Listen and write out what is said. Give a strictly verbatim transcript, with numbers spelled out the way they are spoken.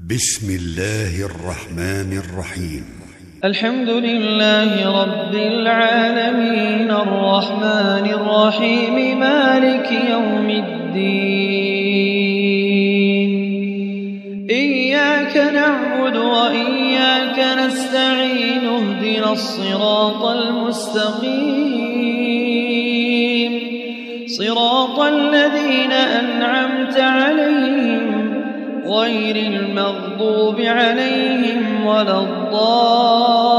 بسم الله الرحمن الرحيم. الحمد لله رب العالمين الرحمن الرحيم مالك يوم الدين. إياك نعبد وإياك نستعين اهدنا الصراط المستقيم صراط الذين أنعمت عليهم غير المغضوب عليهم ولا الضالين.